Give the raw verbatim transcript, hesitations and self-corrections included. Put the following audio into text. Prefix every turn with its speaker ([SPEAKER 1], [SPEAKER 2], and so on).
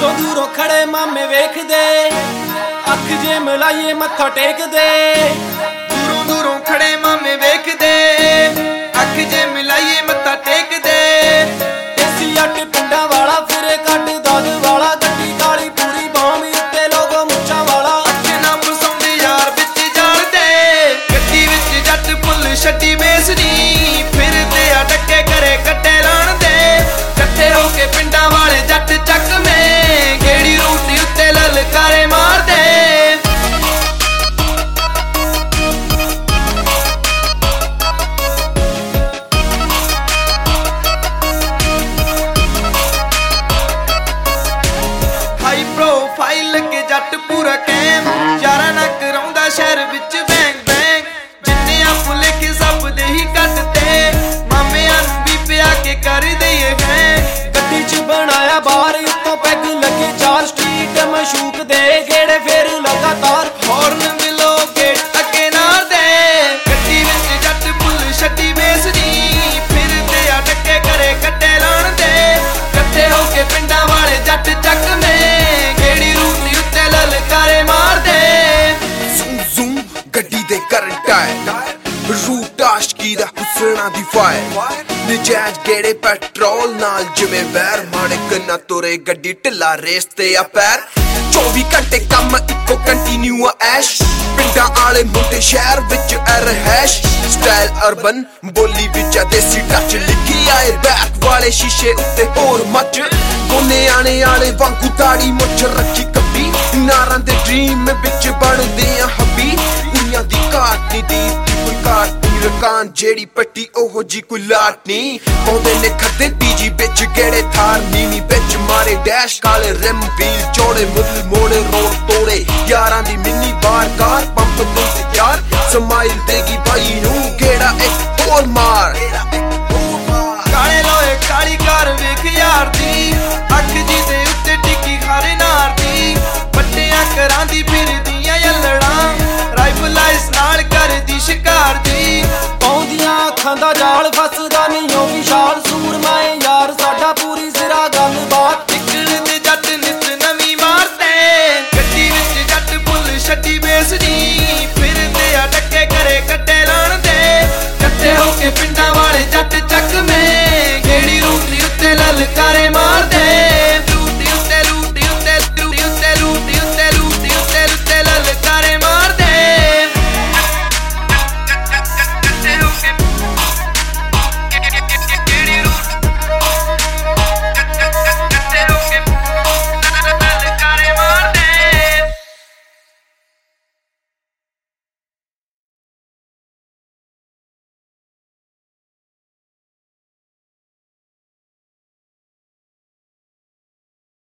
[SPEAKER 1] दूरों दूरों खड़े मामे वेखदे अख जे मिलाइए मत्था टेकदे
[SPEAKER 2] दूरों दूरों खड़े मामे वेखदे अख जे मिलाइए मत्था टेकदे
[SPEAKER 1] देसी अट पिंडा वाला फिरे कट दाद वाला गड्डी काली पूरी बाम उत्ते लोगो मुच्छा वाला
[SPEAKER 2] अख ना फसाउंदे यार विच जालदे गड्डी विच जट फुल छड्डी बेसनी फिरदे आ टक्के करे कट्टे लाण दे कट्ठे होके पिंडा वाले जट चक में गेड़ी रूटी उत्ते ललकारे मार दे हाई प्रोफाइल के जट पूरा कैम यारा ना कराउंदा शहर विच बैंग बैंग जिन्ने आप लिखे सब दे ही कटते मामे अन भी पिया के कर दईए हैं
[SPEAKER 1] गड्डी च बनाया बार उत्तों पैग लगी चार स्ट्रीट मशूक दे गेड़े फेर लगातार
[SPEAKER 2] हॉर्न मिलो गेट अगे नार दे गड्डी विच जट फुल छड्डी बेसनी फिरदे आ टक्के करे कट्टे लाण दे कट्ठे होके पिंडा वाले जट चक में गेड़ी रूटी उत्ते ललकारे मार दे
[SPEAKER 3] ਜ਼ੂਮ ਜ਼ੂਮ ਗੱਡੀ ਦੇ ਕਰੰਟ ਆਏ ਰੂਟ ਆਸ਼ਕੀ ਦਾ ਹੁਸਨਾ ਦੀ ਫਾਇਰ ਨਜਾਇਜ਼ ਗੇੜੇ ਪੈਟਰੋਲ ਨਾਲ ਜਿਵੇਂ ਵੈਰ ਮਾਣਕ ਨਾ ਤੁਰੇ ਗੱਡੀ ਢਿੱਲਾ ਰੇਸ ਤੇ ਆ ਪੈਰ ਚੌਵੀ ਘੰਟੇ ਕੰਮ ਇੱਕੋ ਕੰਟੀਨਿਊ ਆ ਐਸ਼ ਪਿੰਡਾਂ ਵਾਲੇ ਮੁੰਡੇ ਸ਼ਹਿਰ ਵਿੱਚ ਐ ਰਹਿਸ਼ ਸਟਾਈਲ ਅਰਬਨ ਬੋਲੀ ਵਿੱਚ ਆ ਦੇਸੀ ਟੱਚ ਲਿਖੀ ਆਏ ਬੈਕ ਵਾਲੇ ਸ਼ੀਸ਼ੇ ਉੱਤੇ ਹੋਰ ਮੱਚ ਗੋਨੇ ਆਣੇ ਵਾਲੇ ਵਾਂਗੂ ਦਾੜੀ ਮੁੱਛ ਰੱਖੀ ਕੱਬੀ ਨਾਰਾਂ ਦੇ ਡ੍ਰੀਮ ਵਿੱਚ ਬਣਦੇ ਆ ਹੱਬੀ ਦੁਨੀਆਂ ਦੀ ਘਾਟ ਨਹੀਂ ਦੀ ਕੋਈ ਘਾਟ ਨਹੀਂ ਰਕਾਨ ਜਿਹੜੀ ਪੱਟੀ ਉਹੋ ਜੀ ਕੋਈ ਲਾਟ ਨਹੀਂ ਪਾਉਂਦੇ ਨੇ ਖੱਦੇ ਪੀਜੀ ਵਿੱਚ ਗੇੜੇ ਥਾਰ ਨੀਨੀ ਵਿੱਚ ਮਾਰੇ ਡੈਸ਼ ਕਾਲੇ ਰਿਮ ਵੀਲ ਚੋੜੇ ਮੁੱਲ ਮੋੜੇ ਰੋਡ ਤੋੜੇ ਯਾਰਾਂ ਦੀ ਮਿੰਨੀ ਬਾਰ ਕਾਰ ਪੰਪ ਤੋਂ ਤੇ ਯਾਰ ਸਮਾਈਲ ਦੇਗੀ ਬਾਈ ਨੂੰ ਗੇੜਾ ਇੱਕ ਹੋਰ ਮਾਰ
[SPEAKER 2] ਕਾਲੇ ਲੋਏ ਕਾਲੀ ਕਾਰ ਵੇਖ ਯਾਰ ਦੀ ਅੱਖ ਜੀ ਦੇ ਉੱਤੇ ਟਿੱਕੀ ਖਾਰੇ ਨਾਰ ਦੀ ਵੱਟਿਆਂ ਕਰਾਂ ਦੀ ਫਿਰਦੀਆਂ ਯੱਲੜਾਂ ਰਾਈਫਲ ਆਈਸ ਨਾਲ ਕਰਦੀ ਸ਼ਿਕਾਰ ਦੀ
[SPEAKER 1] ਪਾਉਂਦੀਆਂ ਅੱਖਾਂ ਦਾ ਜਾਲ